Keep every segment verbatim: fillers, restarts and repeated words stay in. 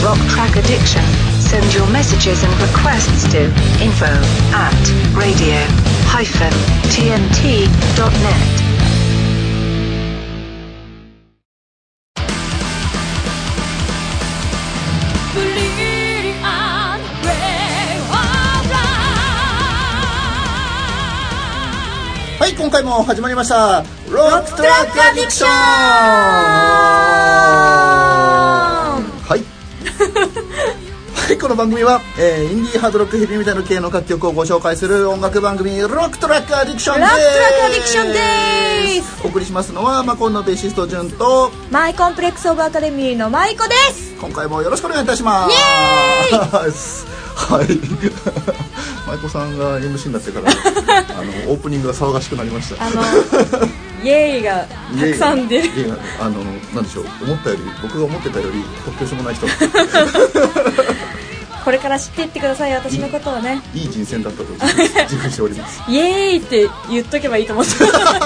Rock Track Addiction. Send your messages and requests to info at radio dash t n t dot net. はい、今回も始まりましたロックトラックアディクション。はいはい、この番組は、えー、インディーハードロックヘビーメタル系の各曲をご紹介する音楽番組ロックトラックアディクションです。 ロックトラックアディクションです。 お送りしますのはマコンのベーシストジュンとマイコンプレックスオブアカデミーのマイコです。 今回もよろしくお願いいたします。 イエーイはいマイコさんが エムシー になってからあのオープニングが騒がしくなりました。 あのイエーイがたくさん出る。 あのなんでしょう、思ったより僕が思ってたより突拍子もない人これから知っていってください、私のことをね。いい人選だったと自負しております。 イエーイって言っとけばいいと思って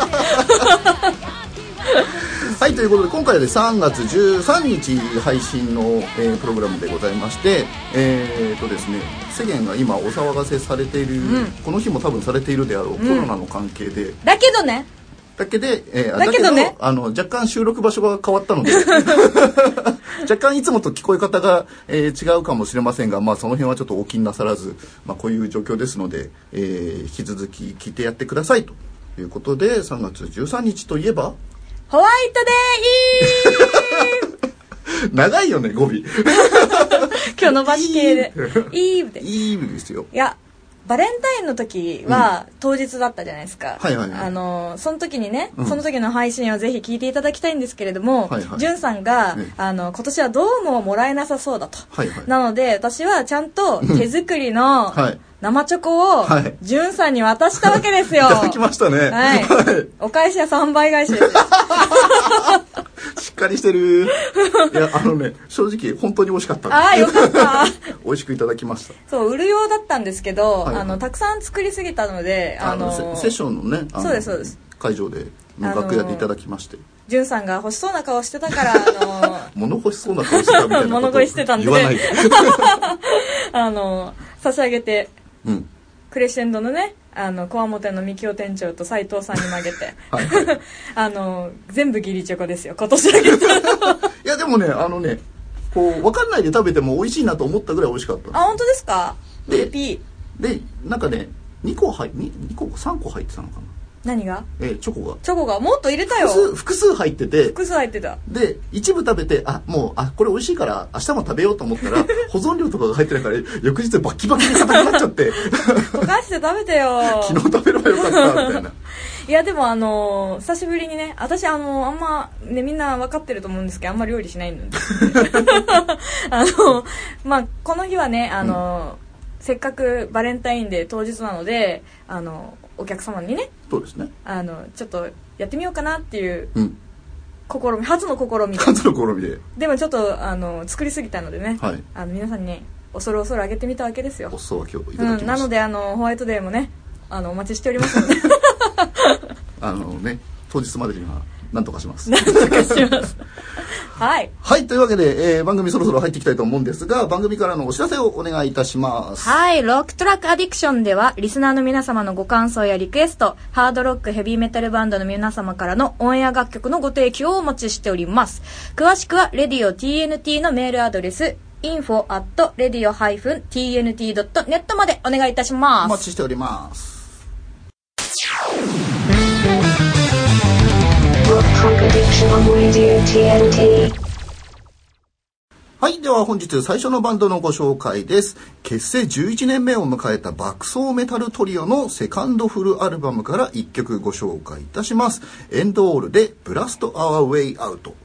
はい、ということで今回はさんがつじゅうさんにち配信の、えー、プログラムでございまして、えーとですね、世間が今お騒がせされている、うん、この日も多分されているであろう、うん、コロナの関係でだけどねだけで、えー、 だけどね、 あの若干収録場所が変わったので若干いつもと聞こえ方が、えー、違うかもしれませんが、まあ、その辺はちょっとお気になさらず、まあ、こういう状況ですので、えー、引き続き聞いてやってくださいということで、さんがつじゅうさんにちといえばホワイトデーイーブ長いよね語尾今日伸ばし系でイーブでイーブですよ。 いやバレンタインの時は当日だったじゃないですか、 うんはいはいはい、 あのその時にね、 うん、 その時の配信をぜひ聞いていただきたいんですけれども、はいはい、ジュンさんが、ね、あの今年はどうももらえなさそうだと、はいはい、なので私はちゃんと手作りの、はい生チョコを、はい、ジュンさんに渡したわけですよ。 いただきましたね。 はい。はい、お返しはさんばい返しです。 しっかりしてる。いや、あのね、正直本当に美味しかった。 ああ、よかった。 美味しくいただきました。 そう、売る用だったんですけど、はいはい、あのたくさん作りすぎたので、 あの、あのセッションのね、 そうですそうです。 会場で楽屋でいただきまして。 ジュンさんが欲しそうな顔してたから、あの物欲しそうな顔してたみたいなことを物乞いしてたんで、 言わないで。 あの差し上げて。 うん。 クレッシェンドのね、あのコアモテの三木尾店長と斉藤さんに曲げてはい、はい、あの全部義理チョコですよ今年だけいやでもね、あのね、こう分かんないで食べても美味しいなと思ったぐらい美味しかった。 あ、本当ですか。 で、でなんかね、にこ入ににこさんこ入ってたのかな。 何が？ えー、チョコがチョコがもっと入れたよ。 複数、複数入ってて複数入ってた。 で一部食べて、あ、もうあこれ美味しいから明日も食べようと思ったら保存料とかが入ってないから翌日バキバキに硬くなっちゃって溶かして食べてよ昨日食べればよかったみたいな。 いやでもあのー、久しぶりにね、私あのー、あんまねみんな分かってると思うんですけどあんま料理しないのであのー、まあこの日はね、あのーうん、せっかくバレンタインデー当日なので、あのーお客様にね、 そうですね、 あのちょっとやってみようかなっていう、 うん、 試み、初の試みで初の試みででもちょっとあの作りすぎたのでね、はい、あの皆さんにね恐る恐るあげてみたわけですよ。 お裾分けをいただきました、 うん、なのであのホワイトデーもね、あのお待ちしておりますのであのね、当日までには何とかします。 何とかしますはい、 はい、というわけで、えー、番組そろそろ入っていきたいと思うんですが、番組からのお知らせをお願いいたします。 はい、ロックトラックアディクションではリスナーの皆様のご感想やリクエスト、ハードロックヘビーメタルバンドの皆様からのオンエア楽曲のご提供をお待ちしております。詳しくは レディオティーエヌティー のメールアドレス インフォ アット レディオ ティーエヌティー ドット ネット までお願いいたします。 お待ちしております。はい、では本日最初のバンドのご紹介です。結成じゅういちねんめを迎えた爆走メタルトリオのセカンドフルアルバムからいっきょくご紹介いたします。エンドオールでブラストアワーウェイアウト。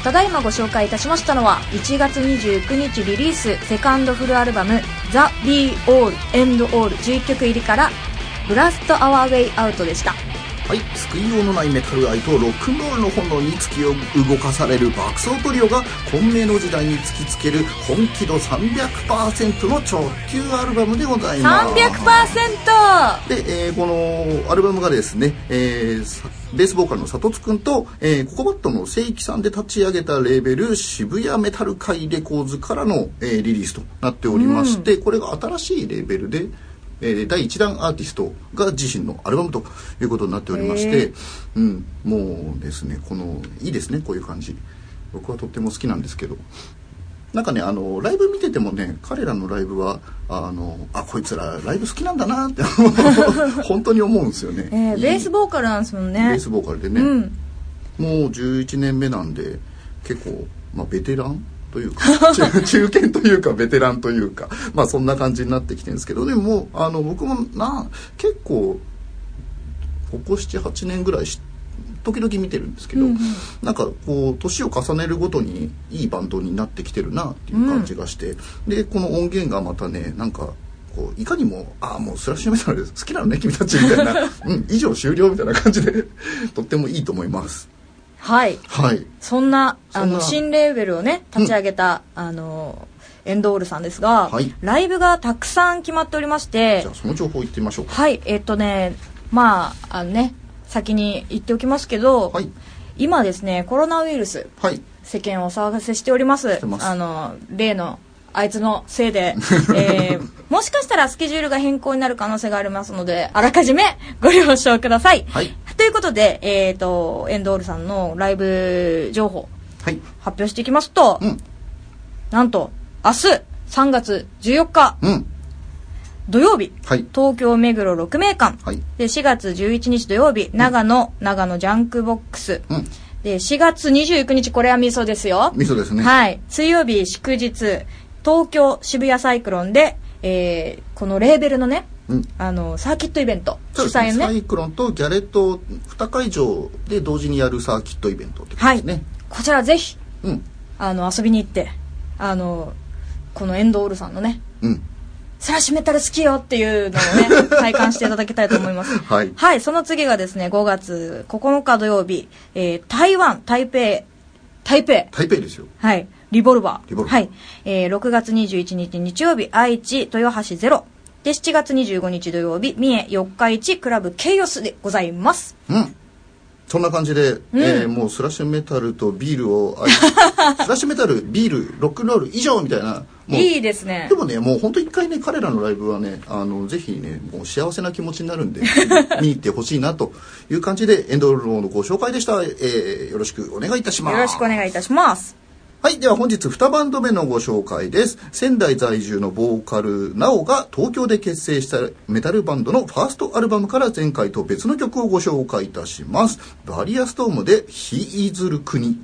ただいまご紹介いたしましたのはいちがつにじゅうくにちリリースセカンドフルアルバム The Be All and All じゅういっきょく入りからブラストアワーウェイアウトでした。 はい、救いようのないメタル愛とロックンロールの炎に突き動かされる爆走トリオが混迷の時代に突きつける本気度 さんびゃくパーセント の直球アルバムでございます。 さんびゃくパーセントで、えー、このアルバムがですね、えー、ベースボーカルの佐藤くんと、えー、ココバットの正規さんで立ち上げたレーベル渋谷メタル界レコーズからの、えー、リリースとなっておりまして、うん、これが新しいレーベルでえー、だいいちだんアーティストが自身のアルバムということになっておりまして、うん、もうですねこのいいですねこういう感じ。僕はとっても好きなんですけど、なんかねあのライブ見ててもね彼らのライブはあのあこいつらライブ好きなんだなって本当に思うんですよね。 えー、ベースボーカルなんですもんね。 ベースボーカルでね、うん、もうじゅういちねんめなんで結構、まあ、ベテランというか中, 中堅というかベテランというかまあそんな感じになってきてるんですけど、でもあの僕もな結構ここ ななはちねんぐらいし時々見てるんですけど、うんうん、なんかこう年を重ねるごとにいいバンドになってきてるなっていう感じがして、うん、でこの音源がまたねなんかこういかにもああもうスラッシュメタル好きなのね君たちみたいなうん以上終了みたいな感じでとってもいいと思います。 はい、 はい、 そんなあの新レーベルをね立ち上げた、うん、あのエンドールさんですが、はい、ライブがたくさん決まっておりまして、 じゃあその情報言ってみましょうか。 はいえっとねまああのね先に言っておきますけど、はい、今ですねコロナウイルス、はい、世間を騒がせしております。あの例のあいつのせいで、えー、もしかしたらスケジュールが変更になる可能性がありますのであらかじめご了承ください、はい、ということで、えーと、エンドールさんのライブ情報、はい、発表していきますと、うん、なんと明日さんがつじゅうよっか、うん、土曜日、はい、東京目黒ろくめいかん、はい、でしがつじゅういちにち土曜日長野、うん、長野ジャンクボックス、うん、でしがつにじゅうくにちこれは味噌ですよ。 味噌ですね。 はい、水曜日祝日東京渋谷サイクロンで、えー、このレーベルのね、うん、あのサーキットイベント主催のねサイクロンとギャレットにかいじょうで同時にやるサーキットイベントってことですね、はい、こちらぜひ、うん、あの遊びに行ってあのこのエンドールさんのね、うん、スラッシュメタル好きよっていうのをね体感していただきたいと思いますはい、はい、その次がですねごがつここのか土曜日、えー、台湾台北台北台北ですよ。 はいリボルバー。リボルバー。はい。えー、ろくがつにじゅういちにち日曜日、愛知、豊橋ゼロ。で、しちがつにじゅうごにち土曜日、三重四日市クラブケイオスでございます。 うん。そんな感じで、うん、えー、もうスラッシュメタルとビールを愛スラッシュメタル、ビール、ロックンロール以上みたいな。 いいですね。 でもね、もう本当一回ね、彼らのライブはね、あの、ぜひね、もう幸せな気持ちになるんで、見に行ってほしいなという感じで、エンドローのご紹介でした。えー、よろしくお願いいたします。 よろしくお願いいたします。 はい。では本日にバンド目のご紹介です。仙台在住のボーカルナオが東京で結成したメタルバンドのファーストアルバムから前回と別の曲をご紹介いたします。バリアストームで日いずる国。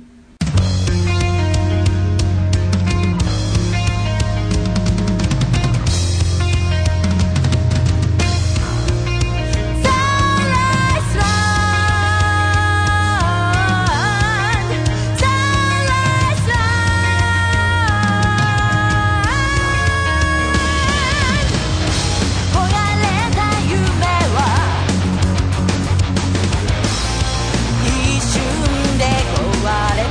一瞬で壊れ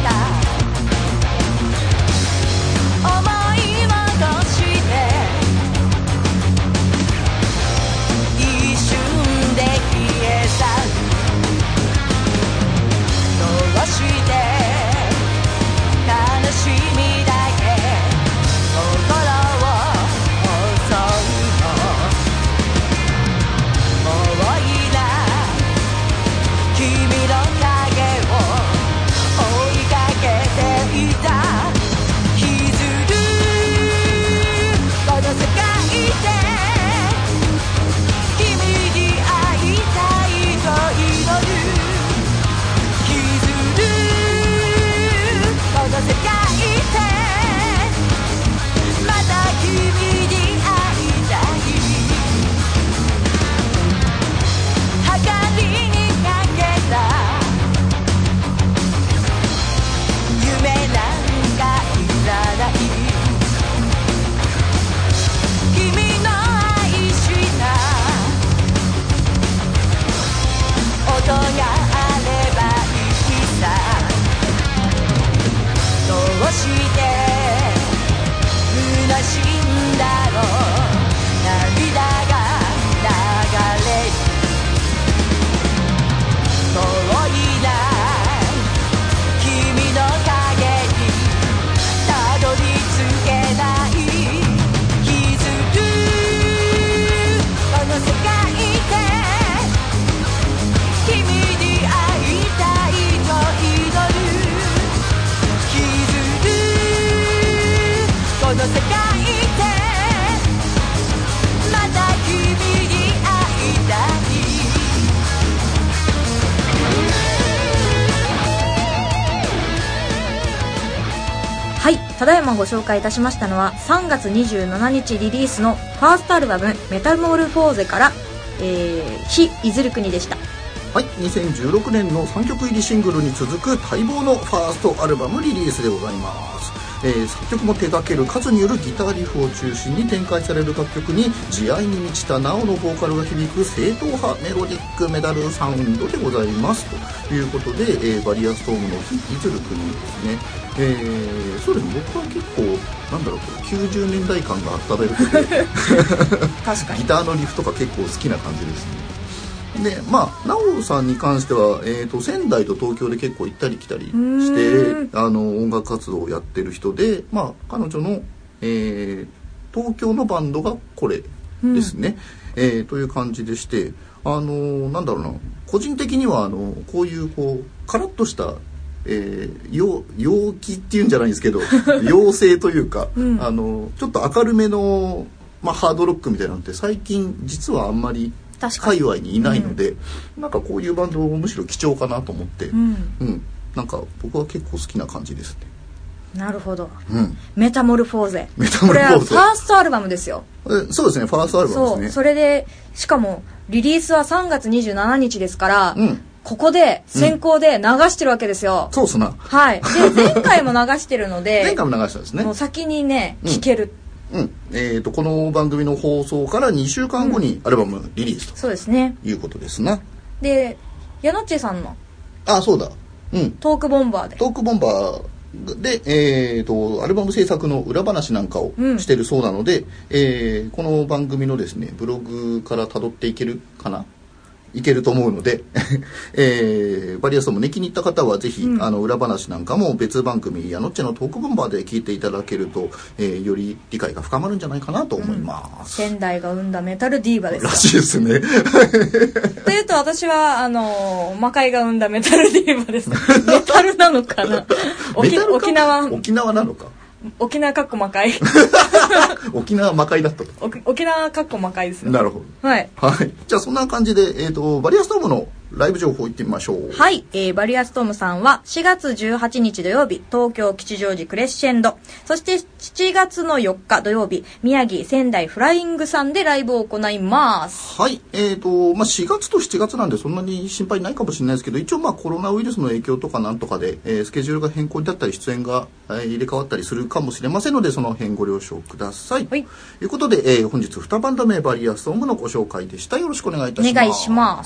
ただいまご紹介いたしましたのはさんがつにじゅうしちにちリリースのファーストアルバムメタモルフォーゼから、えー、非いずる国でした。 はい、にせんじゅうろくねんのさんきょく入りシングルに続く待望のファーストアルバムリリースでございます。えー、作曲も手掛けるカズによるギターリフを中心に展開される楽曲に慈愛に満ちたナオのボーカルが響く正統派メロディックメタルサウンドでございますということで、えー、バリアストームの非いずる国ですね。えー、そうですね、僕は結構なんだろう、きゅうじゅうねんだい感が温めることで確かにギターのリフとか結構好きな感じですね。でまあ、ナオさんに関しては、えー、と仙台と東京で結構行ったり来たりしてあの音楽活動をやってる人で、まあ、彼女の、えー、東京のバンドがこれですね、うん、えー、という感じでして、あのなんだろうな、個人的にはあのこういうこうカラッとしたえー、陽, 陽気っていうんじゃないんですけど陽性というか、うん、あのちょっと明るめの、まあ、ハードロックみたいなのって最近実はあんまり界隈にいないので、うん、なんかこういうバンドむしろ貴重かなと思って、うんうん、なんか僕は結構好きな感じですね。 なるほど、 うん、 メタモルフォーゼ、 メタモルフォーゼ、 これはファーストアルバムですよ。 えそうですね、ファーストアルバムですね。 そう、それでしかもリリースはさんがつにじゅうしちにちですから、うん、ここで先行で流してるわけですよ、 うん、そうっすな。 はい。で前回も流してるので前回も流したんですね。 もう先にね聴ける、 うん、えー、とこの番組の放送からにしゅうかんごにアルバムリリースと、うん、 そうですね、 いうことですな。 でヤノッチさんのあそうだ、うん、 トークボンバーでトークボンバーで、えー、とアルバム制作の裏話なんかをしてるそうなので、うん、えー、この番組のですねブログから辿っていけるかないけると思うので、えー、バリアストもね気に入った方はぜひ、うん、あの裏話なんかも別番組ヤノッチのトークボンバーで聞いていただけると、えー、より理解が深まるんじゃないかなと思います、 うん、仙台が生んだメタルディーバですらしいですねというと私はあの魔界が生んだメタルディーバですメタルなのかなメタルか沖縄沖縄なのか沖縄かっこ魔界沖縄魔界だったと。 沖縄かっこ魔界ですよ。 なるほど。はい、 はい、じゃあそんな感じで、えー、とバリアストームのライブ情報いってみましょう。 はい、えー、バリアストームさんはしがつじゅうはちにち土曜日東京吉祥寺クレッシェンド、そしてしちがつのよっか土曜日宮城仙台フライングさんでライブを行います。 はい、えーとまあ、しがつとしちがつなんでそんなに心配ないかもしれないですけど、一応まあコロナウイルスの影響とかなんとかで、えー、スケジュールが変更になったり出演が、えー、入れ替わったりするかもしれませんので、その辺ご了承ください。はい、ということで、えー、本日にバンド目バリアストームのご紹介でした。よろしくお願いいたします。 お願いします。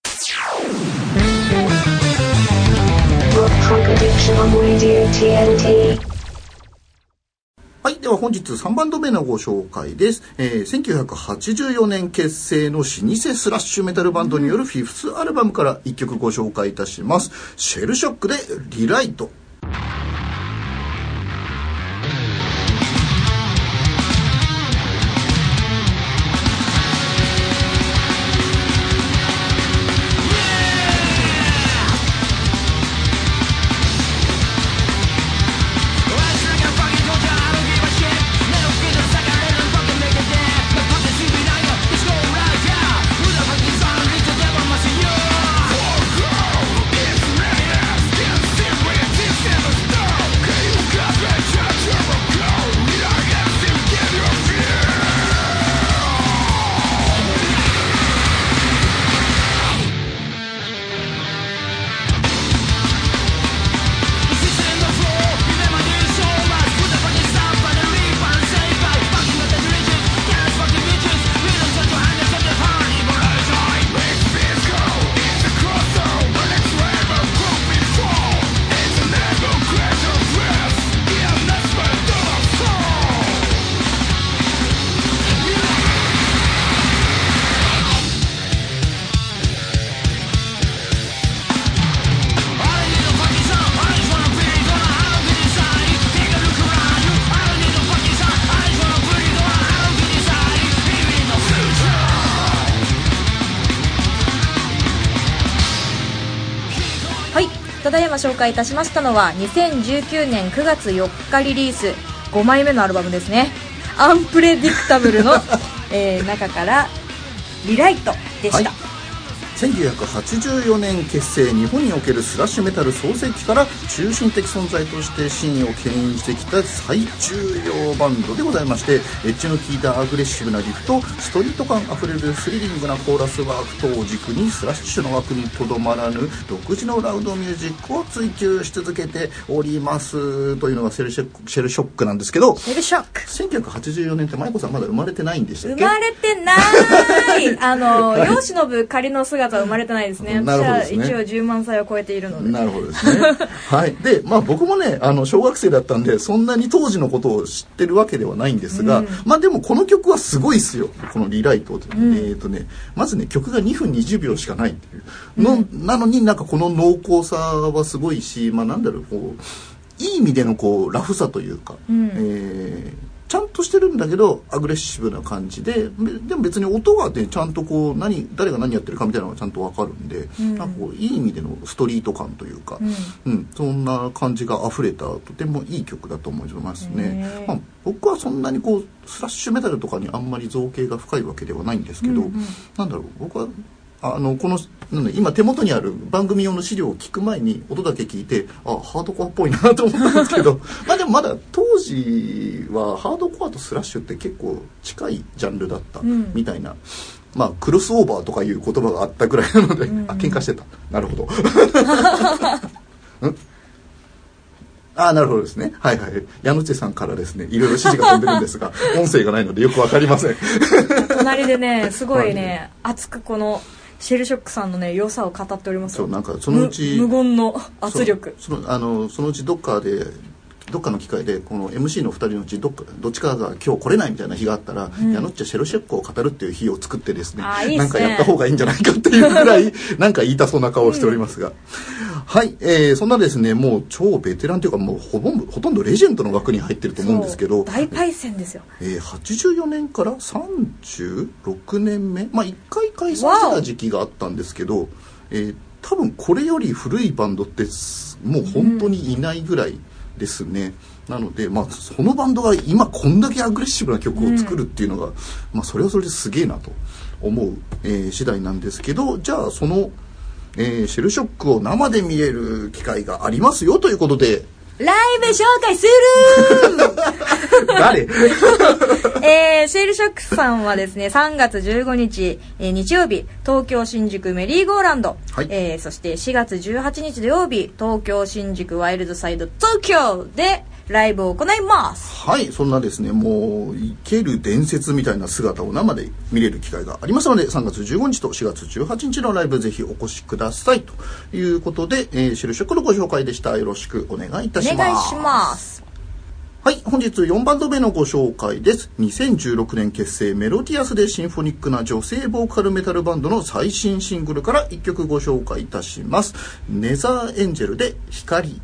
はい、では本日さんバンド目のご紹介です、えー、せんきゅうひゃくはちじゅうよねん結成の老舗スラッシュメタルバンドによるフィフスアルバムからいっきょくご紹介いたします。シェルショックでリライト。 ただいま紹介いたしましたのはにせんじゅうきゅうねんくがつよっかリリースごまいめのアルバムですね。アンプレディクタブルの、えー、中からリライトでした。はい、 せんきゅうひゃくはちじゅうよねん結成、日本におけるスラッシュメタル創世期から中心的存在としてシーンを牽引してきた最重要バンドでございまして、エッジの効いたアグレッシブなリフとストリート感あふれるスリリングなコーラスワーク等を軸にスラッシュの枠にとどまらぬ独自のラウドミュージックを追求し続けておりますというのがシェルショック、シェルショックなんですけど、 シェルショックせんきゅうひゃくはちじゅうよねんって舞子さんまだ生まれてないんでしたっけ？ 生まれてないあの世忍ぶ仮の姿は生まれてないですね。 なるほどですね。 私は一応じゅうまんさいを超えているので。 なるほどですねはいで、まあ僕もねあの小学生だったんでそんなに当時のことを知ってるわけではないんですが、うん、まあでもこの曲はすごいっすよ。このリライト、うん、えーとねまずね曲がにふんにじゅうびょうしかないっていうの、うん、なのになんかこの濃厚さはすごいし、まあなんだろう、こういい意味でのこうラフさというか、うん、えーちゃんとしてるんだけどアグレッシブな感じで、でも別に音がねちゃんとこう何誰が何やってるかみたいなのがちゃんと分かるんで、うん、なんかこういい意味でのストリート感というか、うんうん、そんな感じが溢れたとてもいい曲だと思いますね。まあ、僕はそんなにこうスラッシュメタルとかにあんまり造形が深いわけではないんですけど、うんうん、なんだろう、僕はあのこのなんだ今手元にある番組用の資料を聞く前に音だけ聞いて、あハードコアっぽいなと思ったんですけどまあでもまだ当時はハードコアとスラッシュって結構近いジャンルだったみたいな、うん、まあクロスオーバーとかいう言葉があったぐらいなので、うんうん、あ喧嘩してた、なるほどんあなるほどですね。はいはい。矢野内さんからですね、いろいろ指示が飛んでるんですが音声がないのでよくわかりません隣でねすごいね、はい、熱くこのシェルショックさんのね良さを語っております。 そうなんかそのうち無言の圧力。 そのあのそのうちどっかでどっかの機会でこの エムシー のふたりのうちどっかどっちかが今日来れないみたいな日があったら、うん、矢野っちはシェルショックを語るっていう日を作ってですね、 いいっすね、 なんかやった方がいいんじゃないかっていうぐらいなんか言いたそうな顔をしておりますが、うん、はい、えー、そんなですねもう超ベテランというかもうほぼほとんどレジェンドの枠に入ってると思うんですけど、 大パイセンですよ。 えー、はちじゅうよねんからさんじゅうろくねんめ、まあいっかい解散した時期があったんですけど、えー、多分これより古いバンドってもう本当にいないぐらいですね、うんなので、まあ、そのバンドが今こんだけアグレッシブな曲を作るっていうのが、うんまあ、それはそれですげえなと思う、えー、次第なんですけど、じゃあその、えー、シェルショックを生で見れる機会がありますよということでライブ紹介する誰えー、シェルショックさんはですねさんがつじゅうごにち、えー、日曜日東京新宿メリーゴーランド、はいえー、そしてしがつじゅうはちにち土曜日東京新宿ワイルドサイド東京でライブを行います。 はい、そんなですねもう生ける伝説みたいな姿を生で見れる機会がありますのでさんがつじゅうごにちとしがつじゅうはちにちのライブぜひお越しくださいということで、えー、シェルショックのご紹介でした。よろしくお願いいたします。 お願いします。 はい、本日よんバンド目のご紹介です。にせんじゅうろくねん結成メロディアスでシンフォニックな女性ボーカルメタルバンドの最新シングルからいっきょくご紹介いたします。ネザーエンジェルで光。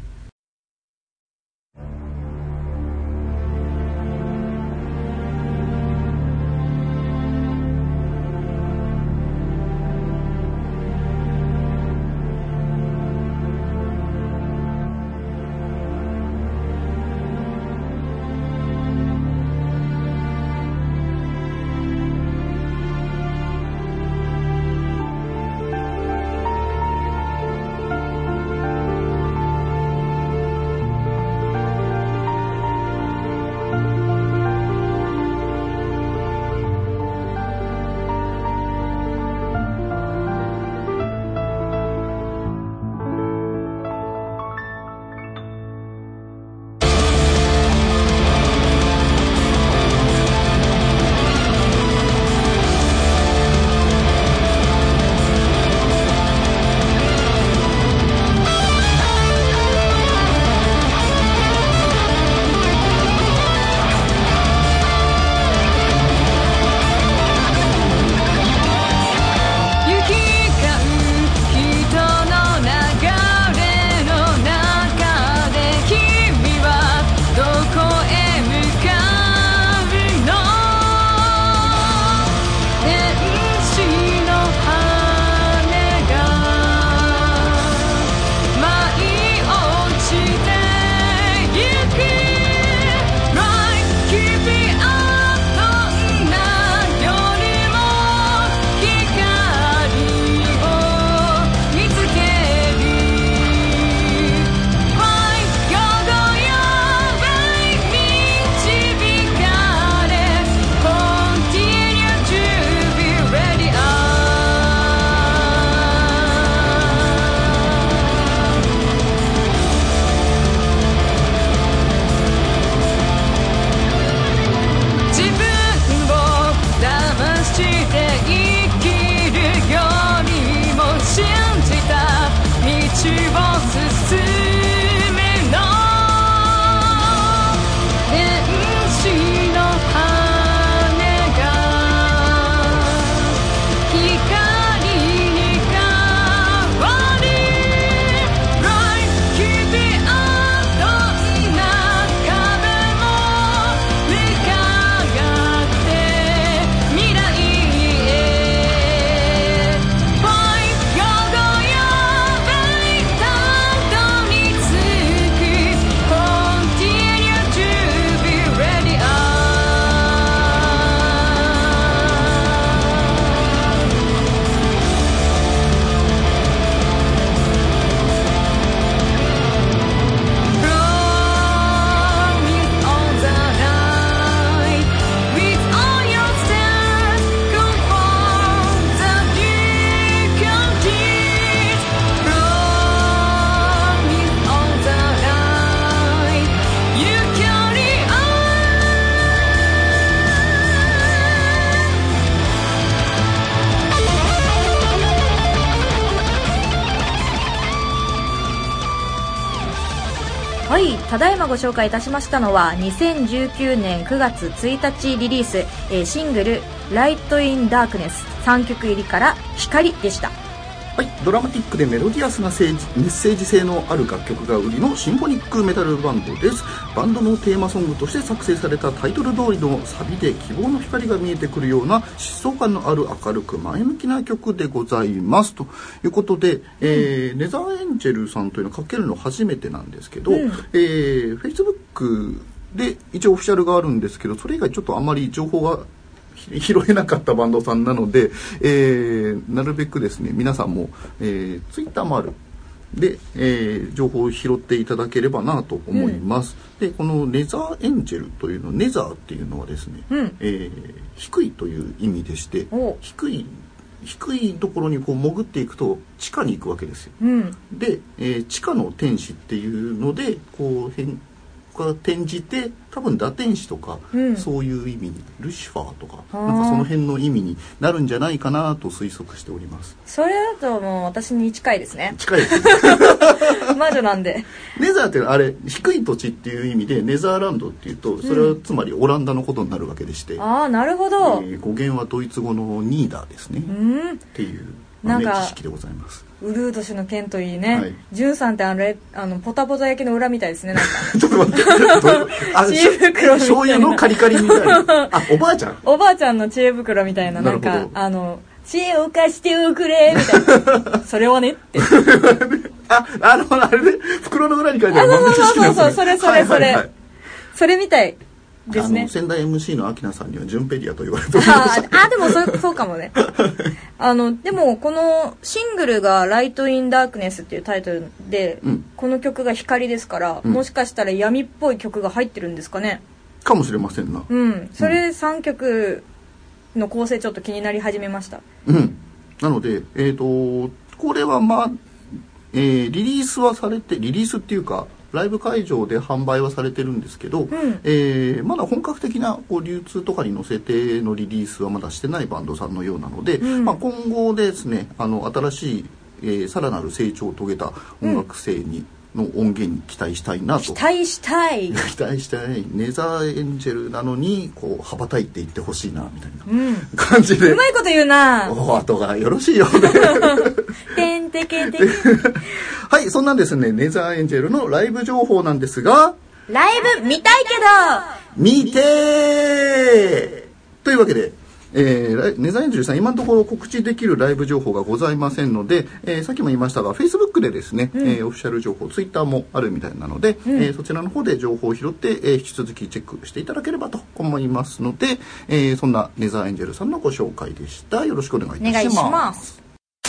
はい、ただいまご紹介いたしましたのはにせんじゅうきゅうねんくがつついたちリリース、えー、シングル「ライト・イン・ダークネス」さんきょく入りから「光」でした。 はい、ドラマティックでメロディアスなメッセージ性のある楽曲が売りのシンフォニックメタルバンドです。バンドのテーマソングとして作成されたタイトル通りのサビで希望の光が見えてくるような疾走感のある明るく前向きな曲でございますということで、えー、ネザーエンジェルさんというのをかけるの初めてなんですけど、うん、えー、Facebook で一応オフィシャルがあるんですけど、それ以外ちょっとあまり情報が拾えなかったバンドさんなので、えー、なるべくですね皆さんも、えー、ツイッターもあるで、えー、情報を拾っていただければなと思います、うん、でこのネザーエンジェルというのネザーっていうのはですね、うん、えー、低いという意味でして、低い低いところにこう潜っていくと地下に行くわけですよ、うん、で、えー、地下の天使っていうのでこう変が転じて多分堕天使とか、うん、そういう意味にルシファーとかなんかその辺の意味になるんじゃないかなと推測しております。 それだともう私に近いですね。 近いですね魔女なんで。 ネザーってあれ低い土地っていう意味でネザーランドっていうとそれはつまりオランダのことになるわけでして、うん、 ああなるほど、 えー、語源はドイツ語のニーダーですね、うん、っていうなんか知識でございます。 ウルード氏の剣といいね、はい、ジュンさんってあれあのポタポタ焼きの裏みたいですね。なんかちょっと待って知恵袋みたいな醤油のカリカリみたいなあおばあちゃんおばあちゃんの知恵袋みたいな、なんかあの知恵を貸しておくれみたいなそれはねってああのあれで袋の裏に書いてある豆知識のやつ、ね、 そうそうそうそれそれそれ、はいはいはい、それみたいですね。 あの仙台 エムシー のアキナさんにはジュンペディアと言われております。ああでもそそうかもね。あのでもこのシングルがライトインダークネスっていうタイトルで、うん、この曲が光ですから、うん、もしかしたら闇っぽい曲が入ってるんですかね。 かもしれませんな。 うん。それさんきょくの構成ちょっと気になり始めました。 うん。なのでえっ、ー、とこれはまあ、えー、リリースはされてリリースっていうか。ライブ会場で販売はされてるんですけど、うん、えー、まだ本格的なこう流通とかに載せてのリリースはまだしてないバンドさんのようなので、うん、まあ、今後ですねあの新しい、えー、さらなる成長を遂げた音楽性に、うん、の音源に期待したいなと。 期待したい期待したい。ネザーエンジェルなのにこう羽ばたいていってほしいなみたいな感じで、 うん、うまいこと言うな。 お後がよろしいようでてんてけてけはい、そんなんですね、ネザーエンジェルのライブ情報なんですが、 ライブ見たいけど見てーというわけで、えー、ネザーエンジェルさん今のところ告知できるライブ情報がございませんので、えー、さっきも言いましたが Facebook でですね、うん、えー、オフィシャル情報 Twitter もあるみたいなので、うん、えー、そちらの方で情報を拾って、えー、引き続きチェックしていただければと思いますので、えー、そんなネザーエンジェルさんのご紹介でした。よろしくお願いいたします。お願いします。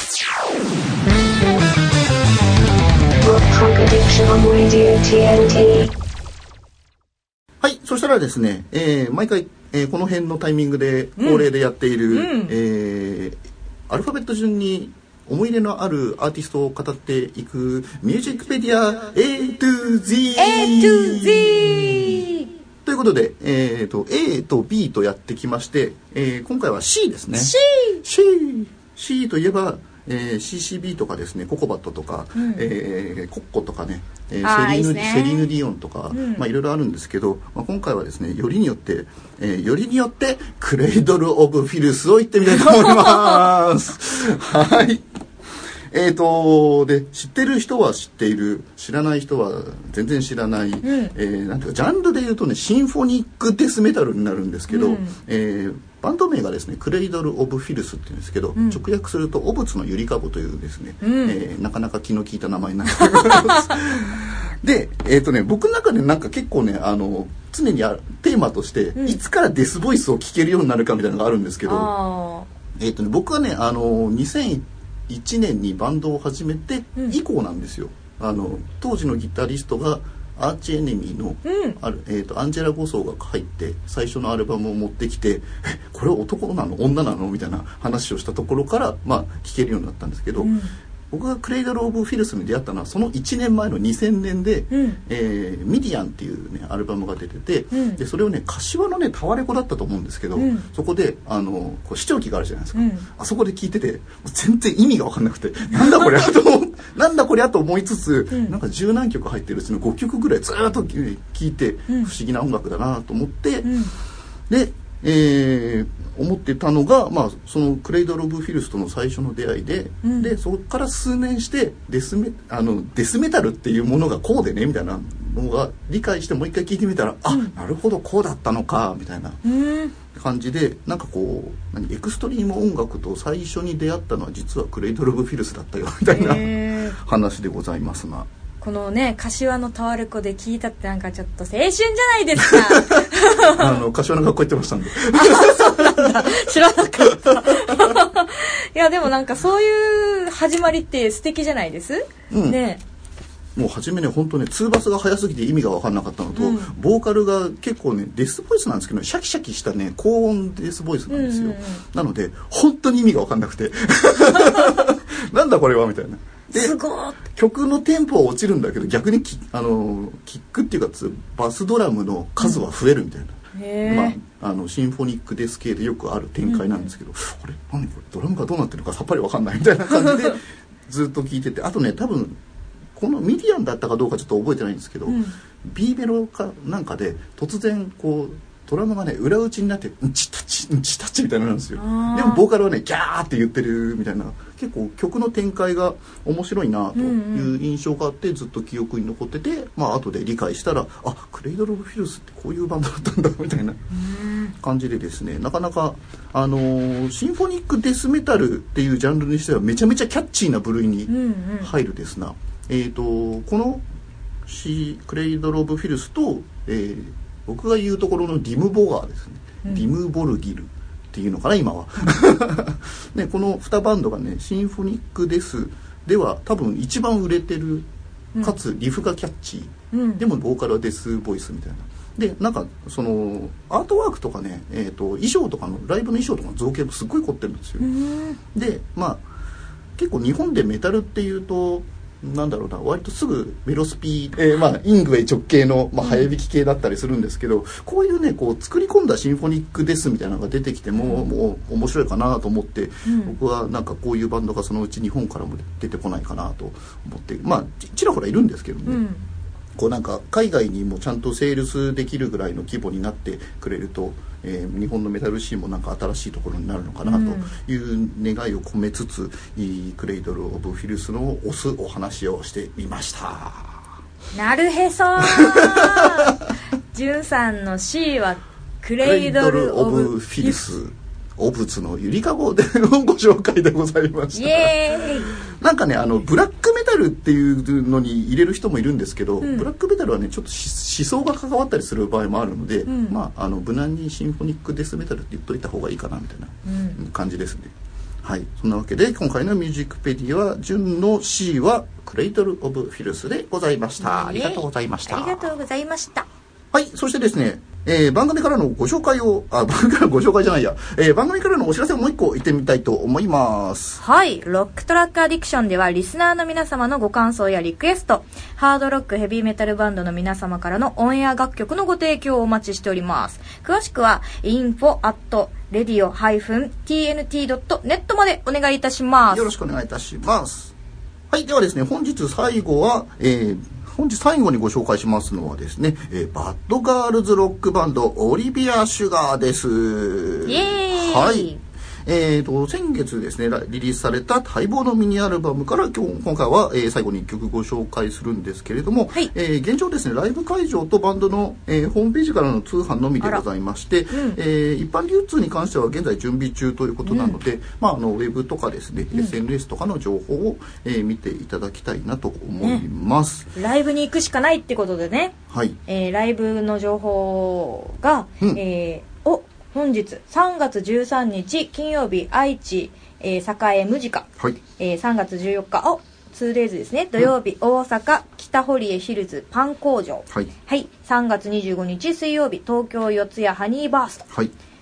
はい、そしたらですね、えー、毎回、えー、この辺のタイミングで恒例でやっている、うん、えー、アルファベット順に思い入れのあるアーティストを語っていくミュージックペディア A to Z A to Z ということで、えー、と A と B とやってきまして、えー、今回は C ですね。 C C C といえばえー、シーシービー とかですね、ココバットとか、うん、えー、コッコとかね、えー、セリーヌ、ね、セリーヌ・ディオンとか、うん、まあいろいろあるんですけど、まあ、今回はですね、よりによって、えー、よりによってクレイドル・オブ・フィルスを言ってみたいと思いますはい。えーとで知ってる人は知っている、知らない人は全然知らない、うん、えー、なんていうかジャンルで言うとねシンフォニックデスメタルになるんですけど、うん、えー、バンド名がですねクレイドル・オブ・フィルスって言うんですけど、うん、直訳すると汚物のゆりかごというですね、うん、えー、なかなか気の利いた名前になっておりますで、えーとね、僕の中でなんか結構ねあの常にあるテーマとして、うん、いつからデスボイスを聞けるようになるかみたいなのがあるんですけど、えーとね、僕はねあのにせんいちねんにバンドを始めて以降なんですよ、うん、あの当時のギタリストがアーチエネミーの、うんあるえー、とアンジェラ・ゴソーが入って最初のアルバムを持ってきてえこれ男なの女なのみたいな話をしたところから、まあ、聴けるようになったんですけど、うん、 僕がクレイドル・オブ・フィルスに出会ったのはそのいちねんまえのにせんねんで、うんえー、ミディアンっていう、ね、アルバムが出てて、うん、でそれをね柏のねタワレコだったと思うんですけど、うん、そこであのこう視聴器があるじゃないですか、うん、あそこで聞いてて全然意味が分かんなくてなんだこれとなんだこれと思いつつ、うん、なんか十何曲入ってるうちのごきょくぐらいずっと聴いて、うん、不思議な音楽だなと思って、うん、でえー、思ってたのが、まあ、そのクレイドル・オブ・フィルスとの最初の出会いで、うん、でそこから数年してデスメ、あのデスメタルっていうものがこうでねみたいなのが理解してもう一回聞いてみたら、うん、あなるほどこうだったのかみたいな感じで、なんかこう何エクストリーム音楽と最初に出会ったのは実はクレイドル・オブ・フィルスだったよみたいな話でございますが、 このね柏のタワレコで聞いたってなんかちょっと青春じゃないですかあの柏の学校行ってましたんであそうなんだ知らなかったいやでもなんかそういう始まりって素敵じゃないです、うん、ねもう初めね本当ねツーバスが早すぎて意味が分かんなかったのと、うん、ボーカルが結構ねデスボイスなんですけどシャキシャキしたね高音デスボイスなんですよ、うんうんうん、なので本当に意味が分かんなくてなんだこれはみたいなですごい曲のテンポは落ちるんだけど逆にキあのキックっていうかバスドラムの数は増えるみたいな、うんまあ、あのシンフォニックデス系でよくある展開なんですけど、うん、これ何これドラムがどうなってるのかさっぱり分かんないみたいな感じでずっと聴いててあとね多分このミディアンだったかどうかちょっと覚えてないんですけど、うん、B メロかなんかで突然こうドラムがね裏打ちになってうんちたちうんちたちみたいななんですよ。でもボーカルはねギャーって言ってるみたいな結構曲の展開が面白いなという印象があってずっと記憶に残ってて、まあ後で理解したらあクレイドル・オブ・フィルスってこういうバンドだったんだみたいな感じでですね、なかなかあのー、シンフォニックデスメタルっていうジャンルにしてはめちゃめちゃキャッチーな部類に入るですな、えーとこのシクレイドル・オブ・フィルスと、えー僕が言うところのディム・ボガーですね、うん、ディム・ボルギルっていうのかな今はね、このにバンドがねシンフォニックデスでは多分一番売れてるかつリフがキャッチー、うん、でもボーカルはデスボイスみたいなでなんかそのアートワークとかね、えーと、衣装とかのライブの衣装とかの造形もすっごい凝ってるんですよ、うん、でまあ結構日本でメタルっていうとなんだろうな割とすぐメロスピー、えーまあ、イングウェイ直系の、まあ、早弾き系だったりするんですけど、うん、こういうねこう作り込んだシンフォニックデスみたいなのが出てきても、うん、もう面白いかなと思って、うん、僕はなんかこういうバンドがそのうち日本からも出てこないかなと思ってまあちらほらいるんですけどね、うんこうなんか海外にもちゃんとセールスできるぐらいの規模になってくれると、えー、日本のメタルシーンもなんか新しいところになるのかなという願いを込めつつ、うん、クレイドル・オブ・フィルスの推すお話をしてみました。 なるへそーじゅんさんの C はクレイドル・オブ・フィルスお仏のゆりかごでのご紹介でございました。 イエーイなんかねあのブラックメタルっていうのに入れる人もいるんですけど、うん、ブラックメタルはねちょっと思想が関わったりする場合もあるので、うん、まああの無難にシンフォニックデスメタルって言っといた方がいいかなみたいな感じですね、うん、はいそんなわけで今回のミュージックペディアは純の C はクレイドル・オブ・フィルスでございました。ありがとうございました。 ありがとうございました。 はいそしてですねえー、番組からのご紹介をあ番組からのご紹介じゃないや、えー、番組からのお知らせをもう一個言ってみたいと思います。 はい、ロックトラックアディクションではリスナーの皆様のご感想やリクエスト、ハードロックヘビーメタルバンドの皆様からのオンエア楽曲のご提供をお待ちしております。詳しくは インフォ アット レディオ ティーエヌティー ドット ネット までお願いいたします。 よろしくお願いいたします。はい、ではですね本日最後は、えー本日最後にご紹介しますのはですね、えー、バッドガールズロックバンドオリビア・シュガーです。 イエーイ。 はい。えーと先月ですねリリースされた待望のミニアルバムから今日今回は、えー、最後にいっきょくご紹介するんですけれども、はいえー、現状ですねライブ会場とバンドの、えー、ホームページからの通販のみでございまして、うんえー、一般流通に関しては現在準備中ということなので、うんまあ、あのウェブとかですね、うん、エスエヌエス とかの情報を、えー、見ていただきたいなと思います、 ね、ライブに行くしかないってことでね、 はいえー、ライブの情報が、うんえー、お本日さんがつじゅうさんにち金曜日愛知、えー、栄ムジカ、 はいえー、さんがつじゅうよっかお ツーデイズ ですね土曜日、うん、大阪北堀江ヒルズパン工場、 はいはい、さんがつにじゅうごにち水曜日東京四谷ハニーバースト、 はい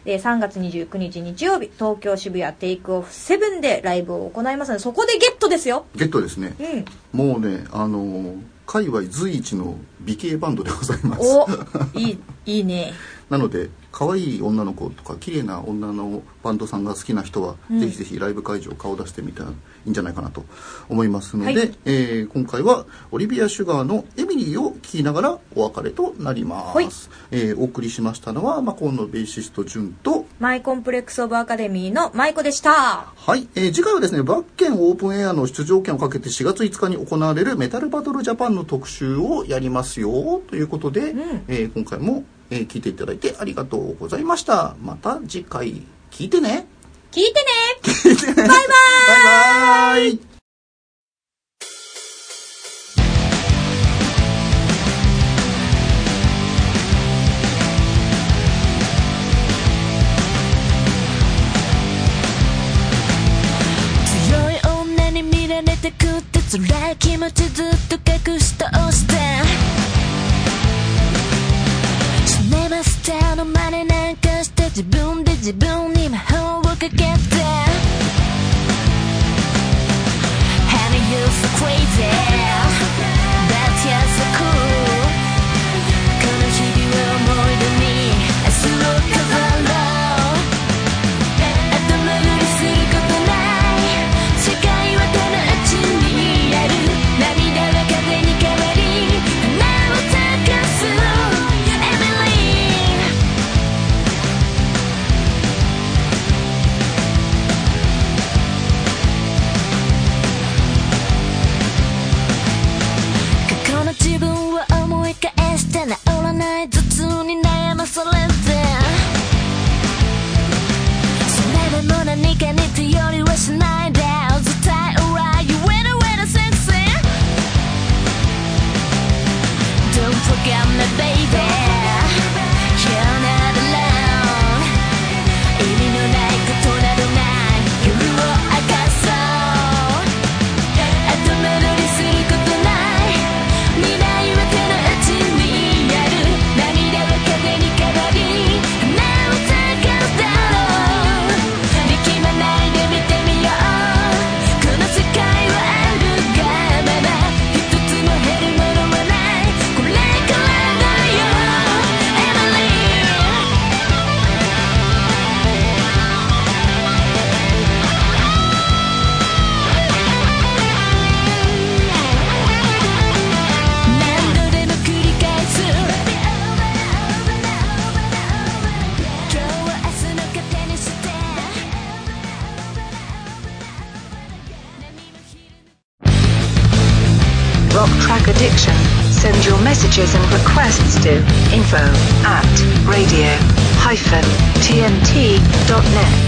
でさんがつにじゅうくにち日曜日、東京渋谷テイクオフセブンでライブを行いますので、そこでゲットですよ。 ゲットですね、うん、もうねあのー、界隈随一の美形バンドでございます。 おいいいいね。 なので可愛い女の子とか綺麗な女のバンドさんが好きな人は、うん、ぜひぜひライブ会場顔出してみたらいいんじゃないかなと思いますので、はい、えー、今回はオリビア・シュガーのエミリーを聴きながらお別れとなります、はい、えー、お送りしましたのはマコンのベーシストジュンとマイコンプレックスオブアカデミーのマイコでした。 はい、えー、次回はですねバッケンオープンエアの出場権をかけてしがついつかに行われるメタルバトルジャパンの特集をやりますよということで、うん、えー、今回もえー、聞いていただいてありがとうございました。また次回聞いてね。 聞いてね。聞いてね。バイバーイ。 バイバーイ。 強い女に見られたくて辛い気持ちずっと隠し通して手の真似なんかして自分で自分に魔法をかけて Honey you're so crazy That's just so cool この日々を思い出に明日を飾ろう後戻りすることない世界はただうちにある涙は風に変わり花を咲かす自分を思い返して治らない頭痛に悩まされてそれでも何かに頼りはしないで絶対 alright you win away the sexy Don't forget me baby You're not alone 意味のないことなどない夜を明かそう後戻りすることない未来は手の内にある涙は風に変わり花を咲かすだろう力まないで見てみようこの世界はあるがまま一つも減るものはないこれからだよ Emily何度でも繰り返す今日は明日の糧にして Rock Track Addiction. Send your messages and requests to info at radio dash t n t dot net.